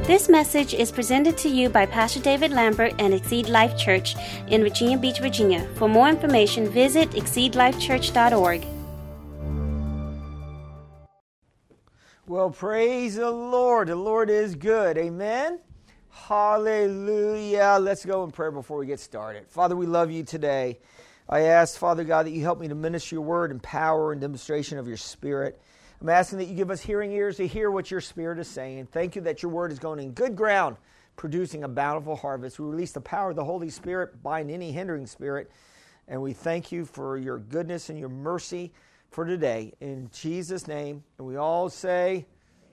This message is presented to you by Pastor David Lambert and Exceed Life Church in Virginia Beach, Virginia. For more information, visit exceedlifechurch.org. Well, praise the Lord. The Lord is good. Amen. Hallelujah. Let's go in prayer before we get started. Father, we love you today. I ask, Father God, that you help me to minister your word in power and demonstration of your Spirit. I'm asking that you give us hearing ears to hear what your Spirit is saying. Thank you that your word is going in good ground, producing a bountiful harvest. We release the power of the Holy Spirit, bind any hindering spirit, and we thank you for your goodness and your mercy for today. In Jesus' name, and we all say,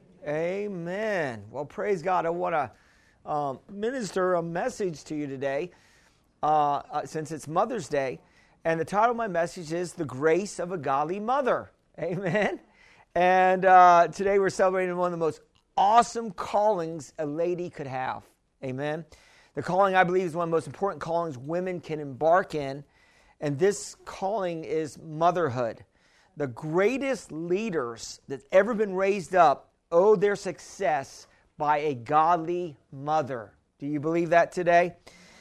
amen. Well, praise God. I want to minister a message to you today, since it's Mother's Day, and the title of my message is The Grace of a Godly Mother. Amen. And today we're celebrating one of the most awesome callings a lady could have. Amen. The calling, I believe, is one of the most important callings women can embark in, and this calling is motherhood. The greatest leaders that's ever been raised up owe their success by a godly mother. Do you believe that today?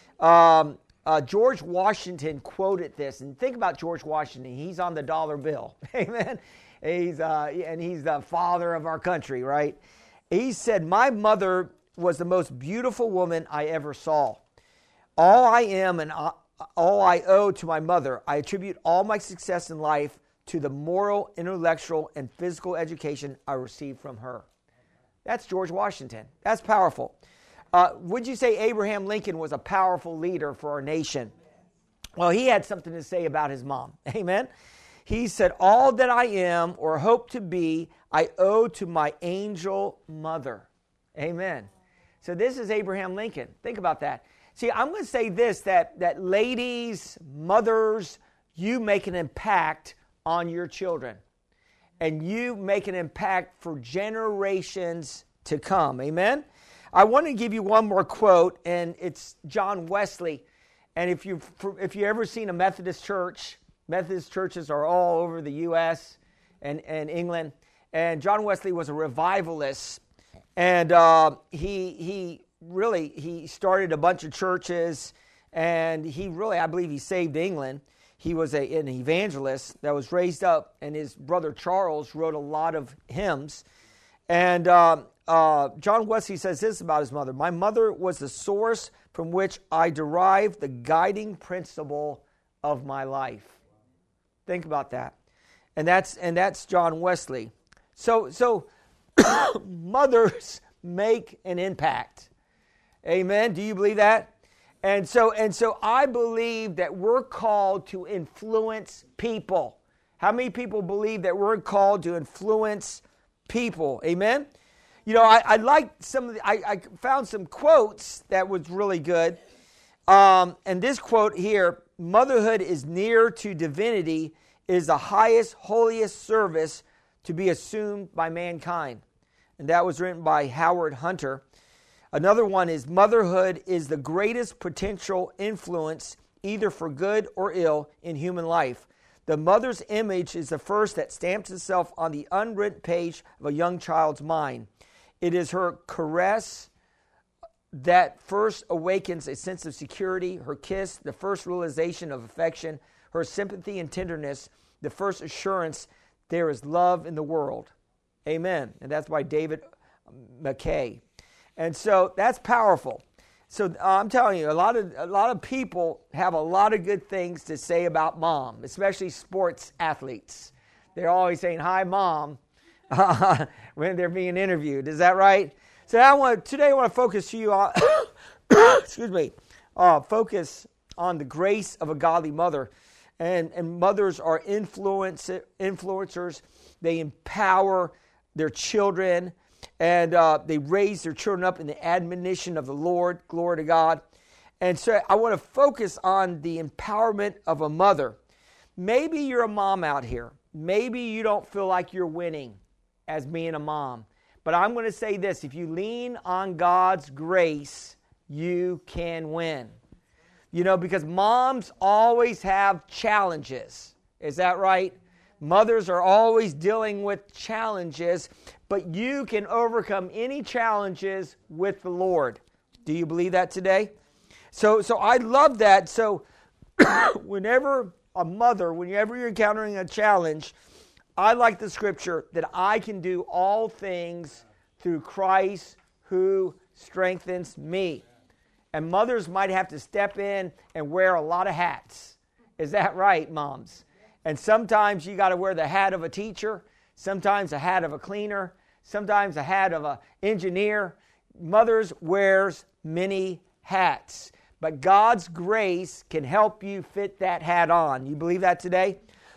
George Washington quoted this, and think about George Washington. He's on the dollar bill. Amen. He's the father of our country, right? He said, "My mother was the most beautiful woman I ever saw. All I am and all I owe to my mother. I attribute all my success in life to the moral, intellectual, and physical education I received from her." That's George Washington. That's powerful. Would you say Abraham Lincoln was a powerful leader for our nation? Well, he had something to say about his mom. Amen. He said, "All that I am or hope to be, I owe to my angel mother." Amen. So this is Abraham Lincoln. Think about that. See, I'm going to say this, that ladies, mothers, you make an impact on your children. And you make an impact for generations to come. Amen? I want to give you one more quote, and it's John Wesley. And if you've ever seen a Methodist church, Methodist churches are all over the U.S. and England. And John Wesley was a revivalist. And he started a bunch of churches. And I believe he saved England. He was an evangelist that was raised up. And his brother Charles wrote a lot of hymns. And John Wesley says this about his mother: "My mother was the source from which I derived the guiding principle of my life." Think about that. And that's John Wesley. So mothers make an impact. Amen. Do you believe that? And so I believe that we're called to influence people. How many people believe that we're called to influence people? Amen. You know, I liked I found some quotes that was really good. And this quote here: "Motherhood is near to divinity, is the highest, holiest service to be assumed by mankind." And that was written by Howard Hunter. Another one is: "Motherhood is the greatest potential influence, either for good or ill, in human life. The mother's image is the first that stamps itself on the unwritten page of a young child's mind. It is her caress that first awakens a sense of security, her kiss, the first realization of affection, her sympathy and tenderness, the first assurance there is love in the world." Amen. And that's by David McKay. And so that's powerful. So I'm telling you, a lot of people have a lot of good things to say about mom, especially sports athletes. They're always saying, "Hi, Mom," when they're being interviewed. Is that right? So today I want to focus to you on, focus on the grace of a godly mother. And mothers are influencers. They empower their children, and they raise their children up in the admonition of the Lord. Glory to God. And so I want to focus on the empowerment of a mother. Maybe you're a mom out here. Maybe you don't feel like you're winning as being a mom. But I'm going to say this: if you lean on God's grace, you can win. You know, because moms always have challenges. Is that right? Mothers are always dealing with challenges, but you can overcome any challenges with the Lord. Do you believe that today? So I love that. So whenever you're encountering a challenge, I like the scripture that I can do all things through Christ who strengthens me. And mothers might have to step in and wear a lot of hats. Is that right, moms? And sometimes you got to wear the hat of a teacher, sometimes a hat of a cleaner, sometimes a hat of an engineer. Mothers wears many hats. But God's grace can help you fit that hat on. You believe that today?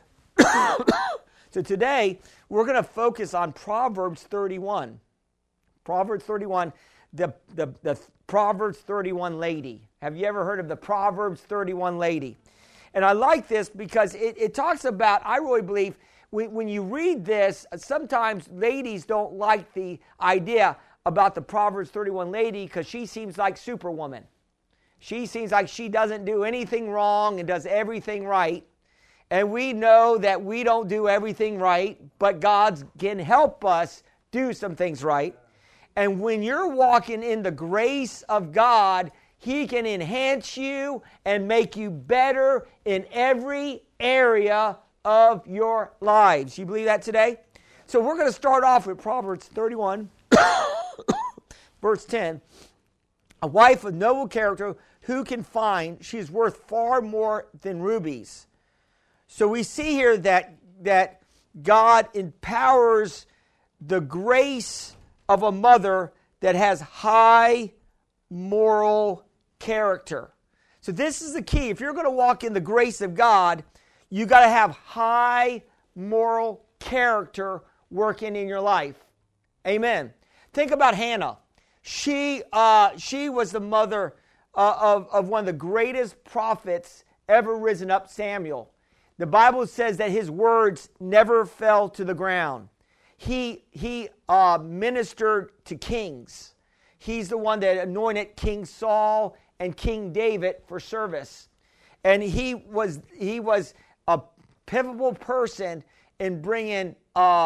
So today, we're going to focus on Proverbs 31. Proverbs 31, the Proverbs 31 lady. Have you ever heard of the Proverbs 31 lady? And I like this because it talks about, I really believe, when you read this, sometimes ladies don't like the idea about the Proverbs 31 lady because she seems like Superwoman. She seems like she doesn't do anything wrong and does everything right. And we know that we don't do everything right, but God can help us do some things right. And when you're walking in the grace of God, He can enhance you and make you better in every area of your lives. You believe that today? So we're going to start off with Proverbs 31, verse 10. A wife of noble character, who can find? She is worth far more than rubies. So we see here that God empowers the grace of a mother that has high moral character. So this is the key. If you're going to walk in the grace of God, you got to have high moral character working in your life. Amen. Think about Hannah. She was the mother of one of the greatest prophets ever risen up, Samuel. The Bible says that his words never fell to the ground. He ministered to kings. He's the one that anointed King Saul and King David for service. And he was a pivotal person in bringing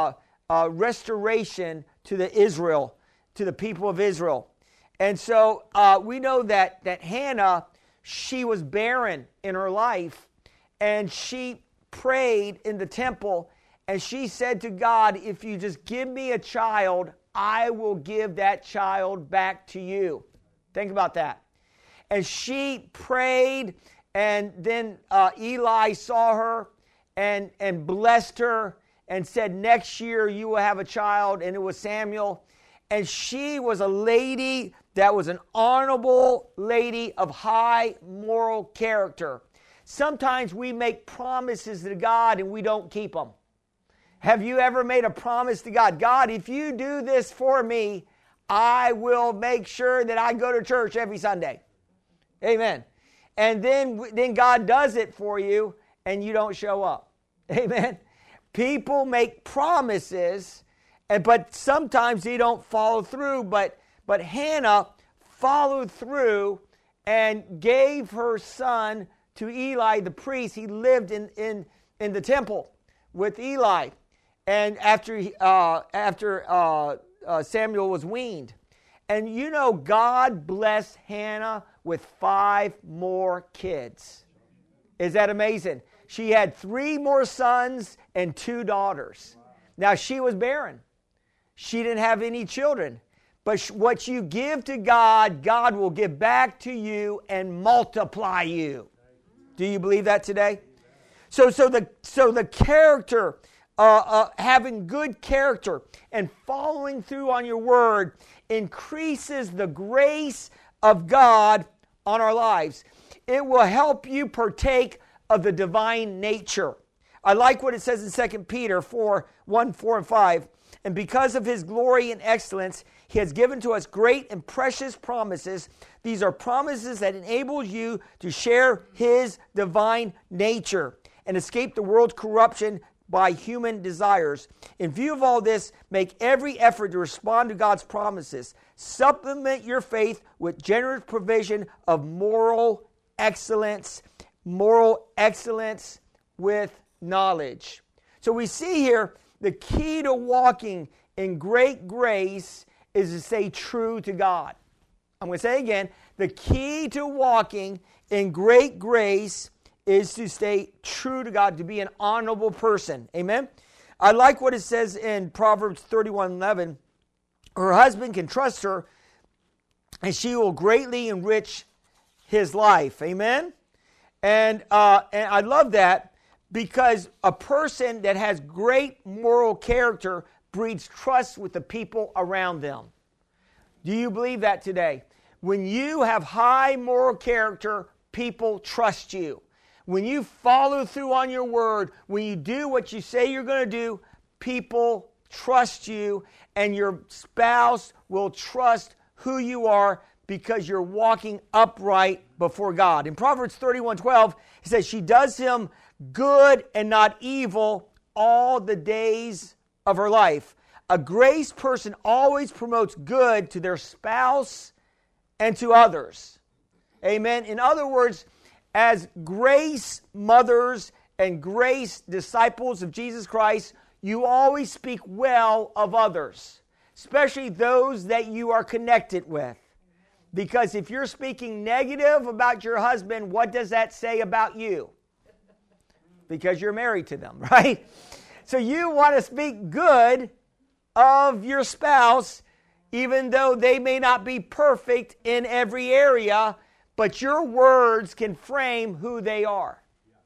restoration to the people of Israel. And so we know that Hannah, she was barren in her life, and she prayed in the temple, and she said to God, if you just give me a child, I will give that child back to you. Think about that. And she prayed, and then Eli saw her and blessed her and said, next year you will have a child, and it was Samuel. And she was a lady that was an honorable lady of high moral character. Sometimes we make promises to God and we don't keep them. Have you ever made a promise to God? God, if you do this for me, I will make sure that I go to church every Sunday. Amen. And then God does it for you and you don't show up. Amen. People make promises, but sometimes they don't follow through. But Hannah followed through and gave her son to Eli the priest. He lived in the temple with Eli. And after Samuel was weaned. And you know, God blessed Hannah with 5 more kids. Is that amazing? She had 3 more sons and 2 daughters. Now, she was barren. She didn't have any children. But what you give to God, God will give back to you and multiply you. Do you believe that today? So the character, having good character and following through on your word increases the grace of God on our lives. It will help you partake of the divine nature. I like what it says in 2 Peter 4:1, 4, and 5. And because of his glory and excellence, he has given to us great and precious promises. These are promises that enable you to share his divine nature and escape the world's corruption by human desires. In view of all this, make every effort to respond to God's promises. Supplement your faith with generous provision of moral excellence with knowledge. So we see here the key to walking in great grace is to stay true to God. I'm going to say again, the key to walking in great grace is to stay true to God, to be an honorable person. Amen? I like what it says in Proverbs 31:11. Her husband can trust her, and she will greatly enrich his life. Amen? And I love that because a person that has great moral character breeds trust with the people around them. Do you believe that today? When you have high moral character, people trust you. When you follow through on your word, when you do what you say you're going to do, people trust you, and your spouse will trust who you are because you're walking upright before God. In Proverbs 31:12, it says, she does him good and not evil all the days of her life. A grace person always promotes good to their spouse and to others. Amen. In other words, as grace mothers and grace disciples of Jesus Christ, you always speak well of others, especially those that you are connected with. Because if you're speaking negative about your husband, what does that say about you? Because you're married to them, right? So you want to speak good of your spouse, even though they may not be perfect in every area, but your words can frame who they are.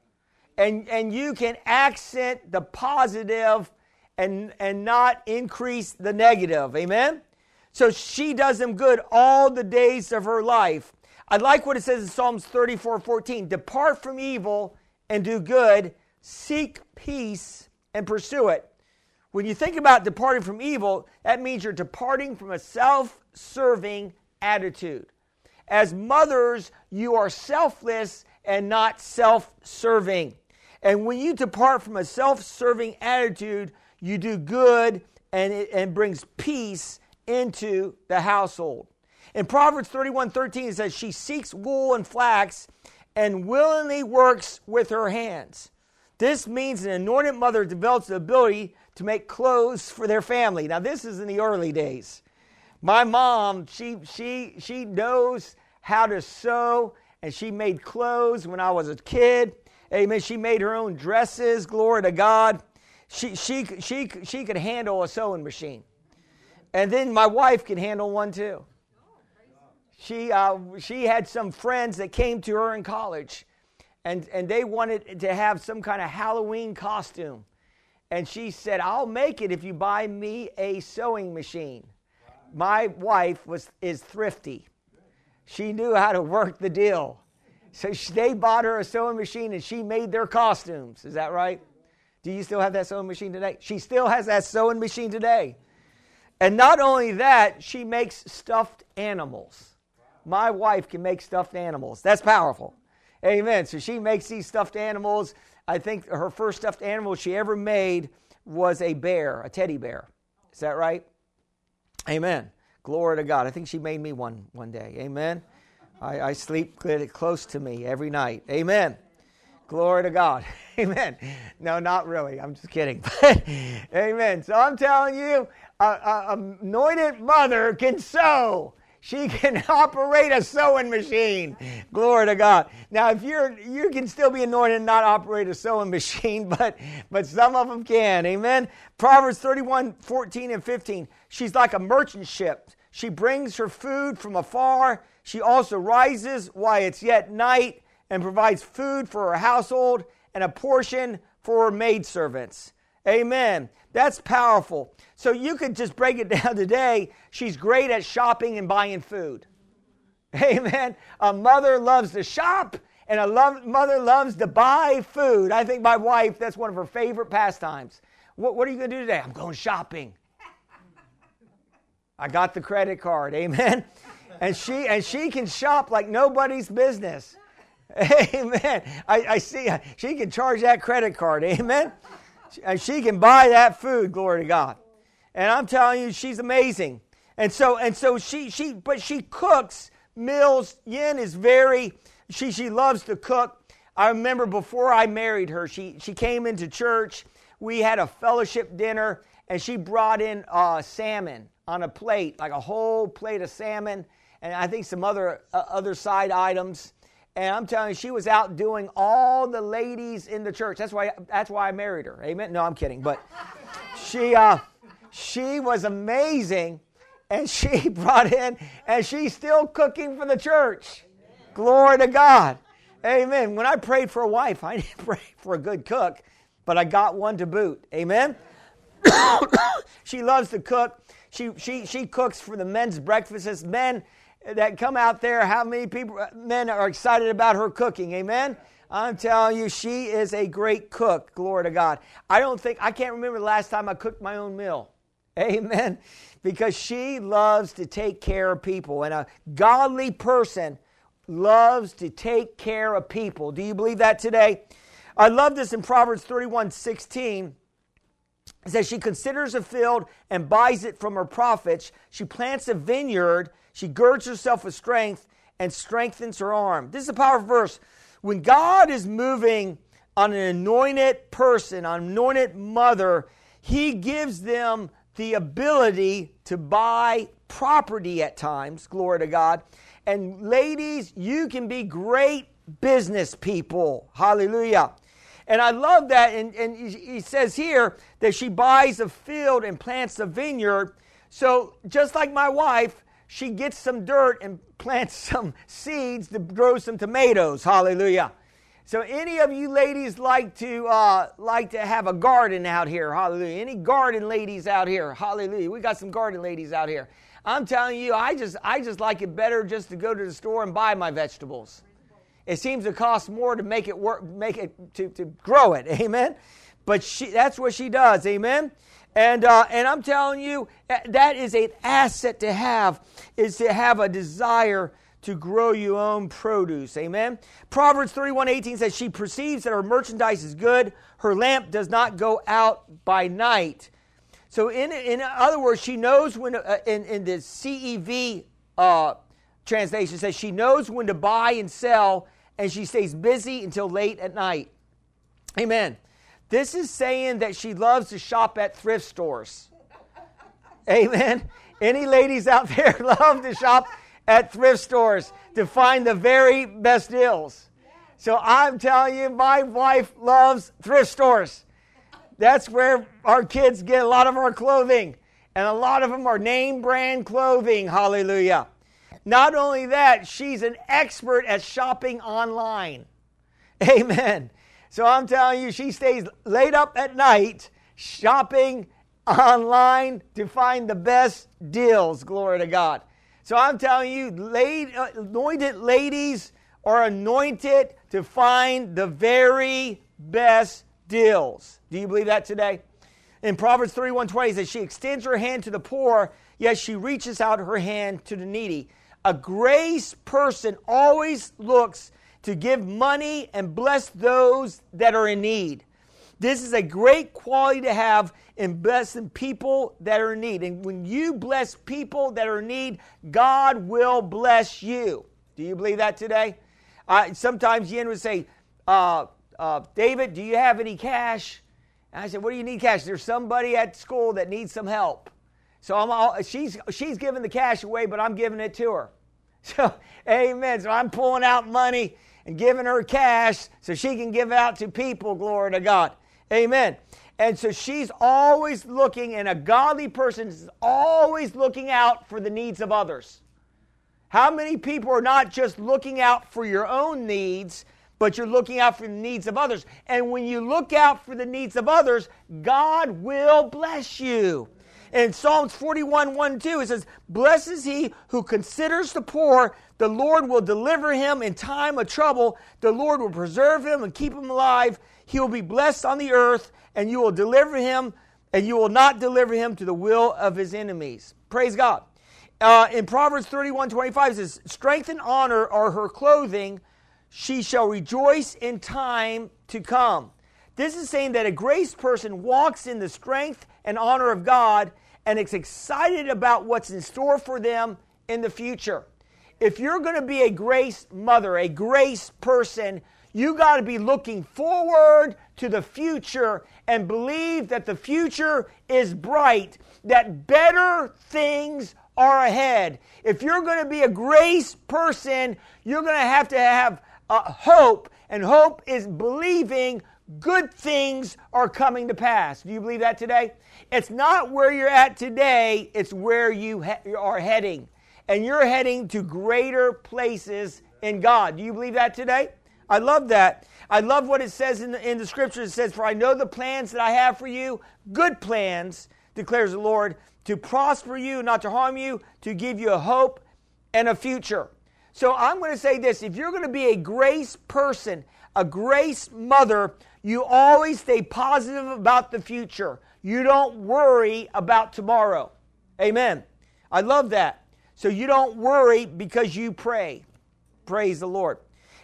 And you can accent the positive and not increase the negative. Amen? So she does him good all the days of her life. I like what it says in Psalms 34:14. Depart from evil and do good. Seek peace and pursue it. When you think about departing from evil, that means you're departing from a self-serving attitude. As mothers, you are selfless and not self-serving. And when you depart from a self-serving attitude, you do good and it brings peace into the household. In Proverbs 31:13, it says, she seeks wool and flax and willingly works with her hands. This means an anointed mother develops the ability to make clothes for their family. Now, this is in the early days. My mom, she knows how to sew, and she made clothes when I was a kid. Amen. She made her own dresses. Glory to God. She could handle a sewing machine. And then my wife could handle one too. She had some friends that came to her in college, and they wanted to have some kind of Halloween costume. And she said, I'll make it if you buy me a sewing machine. My wife is thrifty. She knew how to work the deal. So they bought her a sewing machine and she made their costumes. Is that right? Do you still have that sewing machine today? She still has that sewing machine today. And not only that, she makes stuffed animals. My wife can make stuffed animals. That's powerful. Amen. So she makes these stuffed animals. I think her first stuffed animal she ever made was a bear, a teddy bear. Is that right? Amen. Glory to God. I think she made me one day. Amen. I sleep close to me every night. Amen. Glory to God. Amen. No, not really. I'm just kidding. Amen. So I'm telling you, an anointed mother can sew. She can operate a sewing machine. Glory to God. Now, if you can still be anointed and not operate a sewing machine, but some of them can. Amen. Proverbs 31:14 and 15. She's like a merchant ship. She brings her food from afar. She also rises while it's yet night and provides food for her household and a portion for her maidservants. Amen. That's powerful. So you could just break it down today. She's great at shopping and buying food. Amen. A mother loves to shop and a mother loves to buy food. I think my wife, that's one of her favorite pastimes. What are you going to do today? I'm going shopping. I got the credit card. Amen. And she can shop like nobody's business. Amen. I see she can charge that credit card. Amen. And she can buy that food. Glory to God. And I'm telling you, she's amazing. And so she cooks meals. Yin is she loves to cook. I remember before I married her, she came into church. we had a fellowship dinner, and she brought in salmon on a plate, like a whole plate of salmon, and I think some other side items. And I'm telling you, she was outdoing all the ladies in the church. That's why I married her. Amen. No, I'm kidding. But she was amazing, and she brought in, and she's still cooking for the church. Amen. Glory to God. Amen. When I prayed for a wife, I didn't pray for a good cook, but I got one to boot. Amen. She loves to cook. She cooks for the men's breakfasts. Men that come out there, how many men are excited about her cooking? Amen. I'm telling you, she is a great cook. Glory to God. I can't remember the last time I cooked my own meal. Amen. Because she loves to take care of people. And a godly person loves to take care of people. Do you believe that today? I love this in Proverbs 31:16. It says, she considers a field and buys it from her profits. She plants a vineyard. She girds herself with strength and strengthens her arm. This is a powerful verse. When God is moving on an anointed person, on an anointed mother, He gives them the ability to buy property at times. Glory to God. And ladies, you can be great business people. Hallelujah. And I love that. And he says here that she buys a field and plants a vineyard. So just like my wife, she gets some dirt and plants some seeds to grow some tomatoes. Hallelujah. So any of you ladies like to have a garden out here? Hallelujah. Any garden ladies out here? Hallelujah. We got some garden ladies out here. I'm telling you, I just like it better just to go to the store and buy my vegetables. It seems to cost more to make it work, to grow it. Amen. But that's what she does. Amen. And I'm telling you, that is an asset to have, is to have a desire to grow your own produce. Amen. Proverbs 31:18 says, she perceives that her merchandise is good. Her lamp does not go out by night. So in other words, she knows when, in the CEV translation says, she knows when to buy and sell, and she stays busy until late at night. Amen. This is saying that she loves to shop at thrift stores. Amen. Any ladies out there love to shop at thrift stores to find the very best deals? So I'm telling you, my wife loves thrift stores. That's where our kids get a lot of our clothing. And a lot of them are name brand clothing. Hallelujah. Not only that, she's an expert at shopping online. Amen. So I'm telling you, she stays late up at night shopping online to find the best deals. Glory to God. So I'm telling you, anointed ladies are anointed to find the very best deals. Do you believe that today? In Proverbs 31:20 it says, she extends her hand to the poor, yet she reaches out her hand to the needy. A grace person always looks to give money and bless those that are in need. This is a great quality to have in blessing people that are in need. And when you bless people that are in need, God will bless you. Do you believe that today? Sometimes Yen would say, David, do you have any cash? And I said, what do you need cash? There's somebody at school that needs some help. So she's giving the cash away, but I'm giving it to her. So, amen. So I'm pulling out money and giving her cash so she can give out to people. Glory to God. Amen. And so she's always looking, and a godly person is always looking out for the needs of others. How many people are not just looking out for your own needs, but you're looking out for the needs of others? And when you look out for the needs of others, God will bless you. In Psalms 41:1-2, it says, blessed is he who considers the poor. The Lord will deliver him in time of trouble. The Lord will preserve him and keep him alive. He will be blessed on the earth, and you will deliver him, and you will not deliver him to the will of his enemies. Praise God. In Proverbs 31:25, it says, strength and honor are her clothing. She shall rejoice in time to come. This is saying that a grace person walks in the strength and honor of God and is excited about what's in store for them in the future. If you're going to be a grace mother, a grace person, You got to be looking forward to the future and believe that the future is bright, that better things are ahead. If you're going to be a grace person, you're going to have hope, and hope is believing good things are coming to pass. Do you believe that today? It's not where you're at today, it's where you are heading. And you're heading to greater places in God. Do you believe that today? I love that. I love what it says in the scriptures. It says, "For I know the plans that I have for you, good plans, declares the Lord, to prosper you, not to harm you, to give you a hope and a future." So I'm going to say this. If you're going to be a grace person, a grace mother, you always stay positive about the future. You don't worry about tomorrow. Amen. I love that. So you don't worry because you pray. Praise the Lord.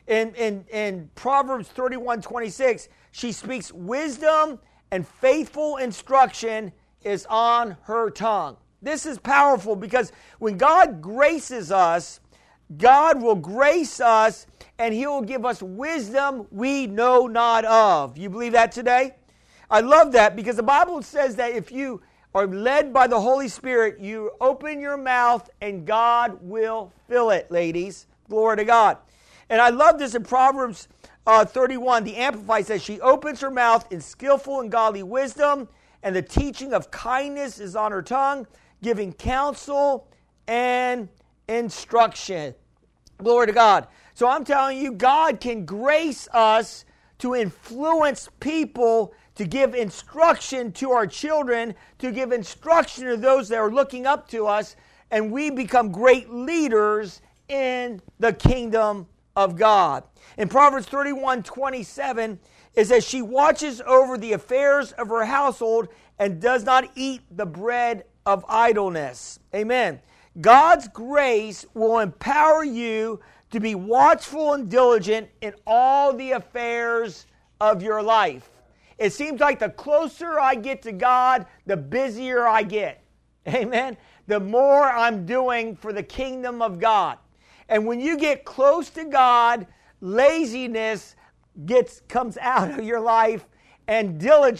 In Proverbs 31:26, she speaks, "Wisdom and faithful instruction is on her tongue." This is powerful because when God graces us, God will grace us and He will give us wisdom we know not of. You believe that today? I love that because the Bible says that if you are led by the Holy Spirit, you open your mouth and God will fill it, ladies. Glory to God. And I love this in Proverbs 31. The Amplified says, "She opens her mouth in skillful and godly wisdom, and the teaching of kindness is on her tongue, giving counsel and instruction." Glory to God. So I'm telling you, God can grace us to influence people, to give instruction to our children, to give instruction to those that are looking up to us, and we become great leaders in the kingdom of God. In Proverbs 31:27, it says, "She watches over the affairs of her household and does not eat the bread of idleness." Amen. God's grace will empower you to be watchful and diligent in all the affairs of your life. It seems like the closer I get to God, the busier I get. Amen. The more I'm doing for the kingdom of God. And when you get close to God, laziness comes out of your life and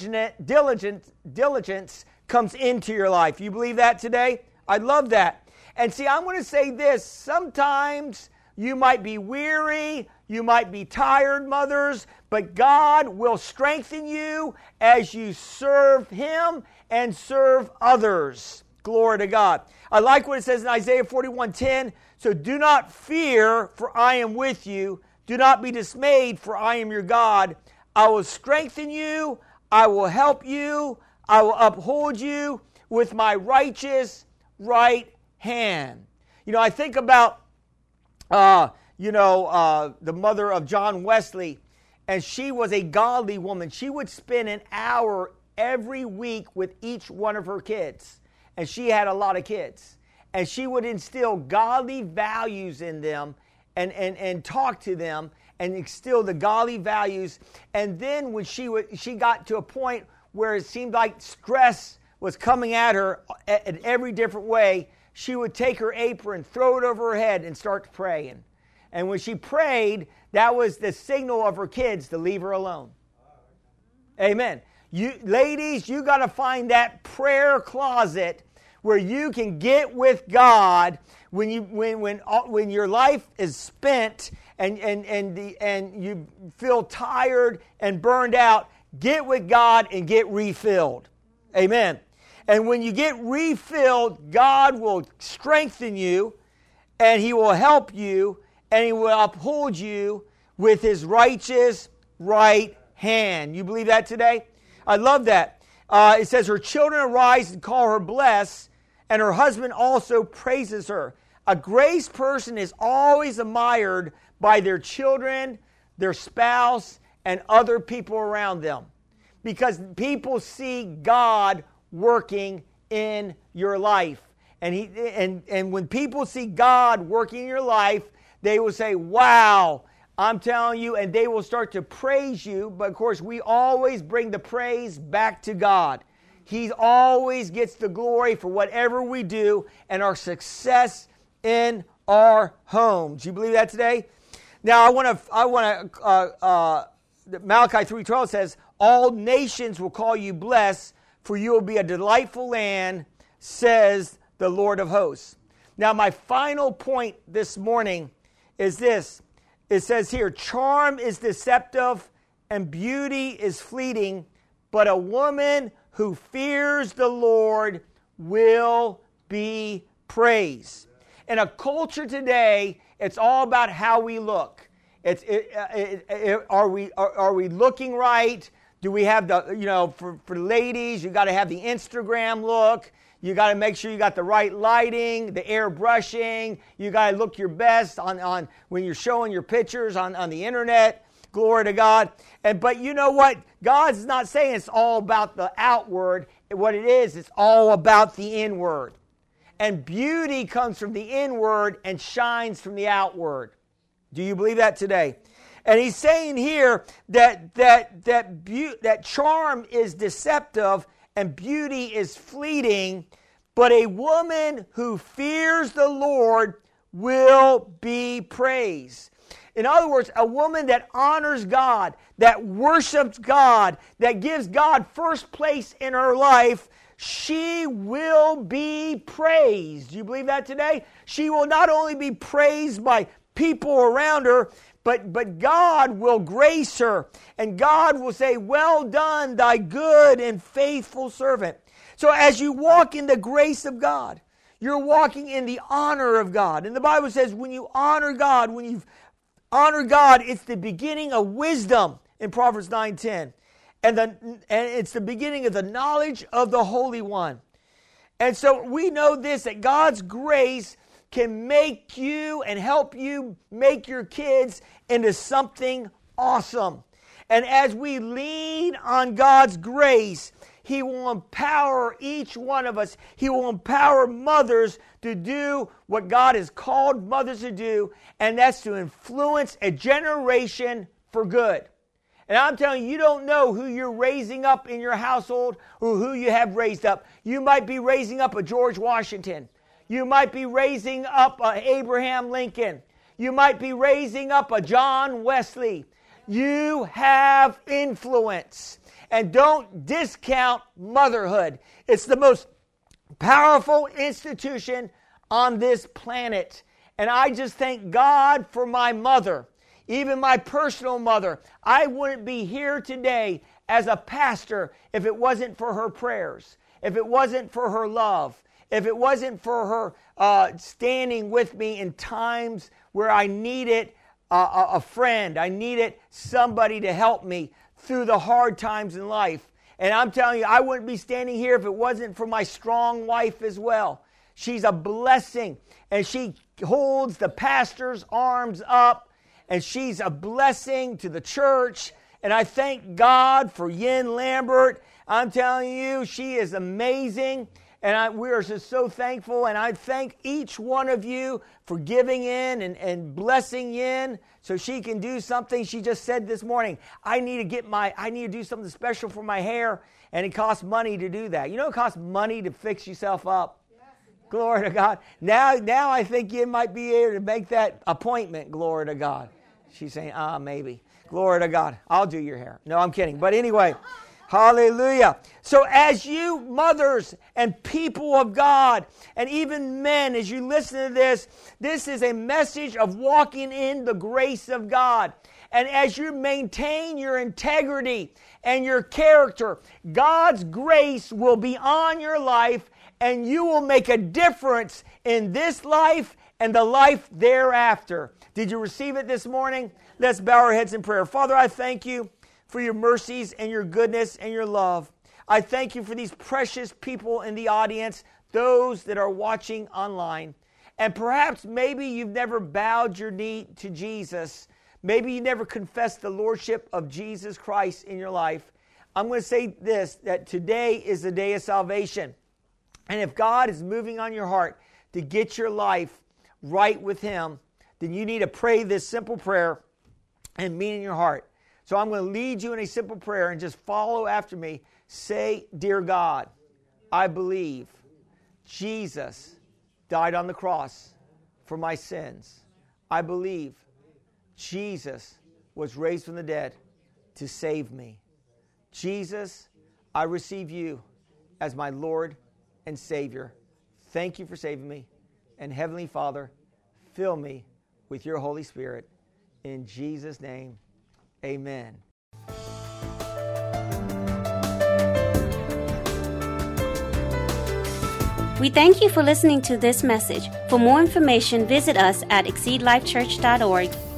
diligence comes into your life. You believe that today? I love that. And see, I'm going to say this. Sometimes you might be weary, you might be tired, mothers, but God will strengthen you as you serve Him and serve others. Glory to God. I like what it says in Isaiah 41:10. "So do not fear, for I am with you. Do not be dismayed, for I am your God. I will strengthen you. I will help you. I will uphold you with my righteous right hand." You know, I think about, the mother of John Wesley, and she was a godly woman. She would spend an hour every week with each one of her kids, and she had a lot of kids. And she would instill godly values in them and talk to them and instill the godly values. And then when she got to a point where it seemed like stress was coming at her in every different way, she would take her apron, throw it over her head, and start praying. And when she prayed, that was the signal of her kids to leave her alone. Amen. You ladies, you got to find that prayer closet where you can get with God when your life is spent and you feel tired and burned out. Get with God and get refilled. Amen. And when you get refilled, God will strengthen you, and He will help you, and He will uphold you with His righteous right hand. You believe that today? I love that. It says, "Her children arise and call her blessed, and her husband also praises her." A grace person is always admired by their children, their spouse, and other people around them, because people see God working in your life. And when people see God working in your life, they will say, "Wow, I'm telling you," and they will start to praise you. But of course, we always bring the praise back to God. He always gets the glory for whatever we do and our success in our homes. You believe that today? Now, Malachi 3:12 says, all nations will call you blessed, for you will be a delightful land, says the Lord of hosts. Now, my final point this morning is this. It says here, charm is deceptive and beauty is fleeting, but a woman who fears the Lord will be praised. In a culture today, it's all about how we look. Are we looking right? Do we have the, for ladies, you got to have the Instagram look. You got to make sure you got the right lighting, the airbrushing. You got to look your best on when you're showing your pictures on the internet. Glory to God. But you know what? God's not saying it's all about the outward. What it is, it's all about the inward. And beauty comes from the inward and shines from the outward. Do you believe that today? And he's saying here that charm is deceptive and beauty is fleeting, but a woman who fears the Lord will be praised. In other words, a woman that honors God, that worships God, that gives God first place in her life, she will be praised. Do you believe that today? She will not only be praised by people around her, but God will grace her, and God will say, well done, thy good and faithful servant. So as you walk in the grace of God, you're walking in the honor of God. And the Bible says when you honor God, it's the beginning of wisdom in Proverbs 9:10. And it's the beginning of the knowledge of the Holy One. And so we know this, that God's grace can make you and help you make your kids into something awesome. And as we lean on God's grace, He will empower each one of us. He will empower mothers to do what God has called mothers to do, and that's to influence a generation for good. And I'm telling you, you don't know who you're raising up in your household or who you have raised up. You might be raising up a George Washington. You might be raising up a Abraham Lincoln. You might be raising up a John Wesley. You have influence. And don't discount motherhood. It's the most powerful institution on this planet. And I just thank God for my mother, even my personal mother. I wouldn't be here today as a pastor if it wasn't for her prayers, if it wasn't for her love, if it wasn't for her standing with me in times where I needed a friend, I needed somebody to help me through the hard times in life. And I'm telling you, I wouldn't be standing here if it wasn't for my strong wife as well. She's a blessing, and she holds the pastor's arms up, and she's a blessing to the church. And I thank God for Yin Lambert. I'm telling you, she is amazing. And we are just so thankful. And I thank each one of you for giving in and blessing Yin so she can do something. She just said this morning, I need to do something special for my hair. And it costs money to do that. You know it costs money to fix yourself up? Yes, glory to God. Now I think Yin might be able to make that appointment. Glory to God. She's saying, maybe. Glory to God. I'll do your hair. No, I'm kidding. But anyway, hallelujah. So as you mothers and people of God, and even men, as you listen to this is a message of walking in the grace of God. And as you maintain your integrity and your character, God's grace will be on your life, and you will make a difference in this life and the life thereafter. Did you receive it this morning? Let's bow our heads in prayer. Father, I thank you for your mercies and your goodness and your love. I thank you for these precious people in the audience, those that are watching online. And perhaps maybe you've never bowed your knee to Jesus. Maybe you never confessed the lordship of Jesus Christ in your life. I'm going to say this, that today is the day of salvation. And if God is moving on your heart to get your life right with Him, then you need to pray this simple prayer and mean in your heart. So I'm going to lead you in a simple prayer and just follow after me. Say, dear God, I believe Jesus died on the cross for my sins. I believe Jesus was raised from the dead to save me. Jesus, I receive you as my Lord and Savior. Thank you for saving me. And Heavenly Father, fill me with your Holy Spirit. In Jesus' name, amen. We thank you for listening to this message. For more information, visit us at exceedlifechurch.org.